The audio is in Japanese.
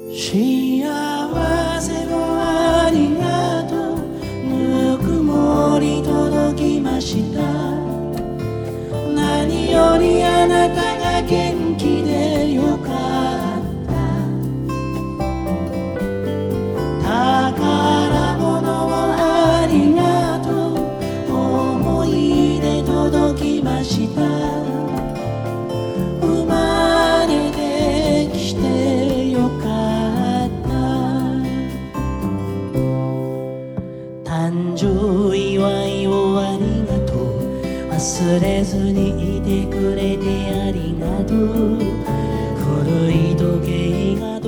幸せをありがとう。ぬくもり届きました。何よりあなたが元気でよかった。宝物をありがとう。思い出届きました。生まれてきてよかった。誕生祝いをありがとう。忘れずにいてくれてありがとう。古い時計が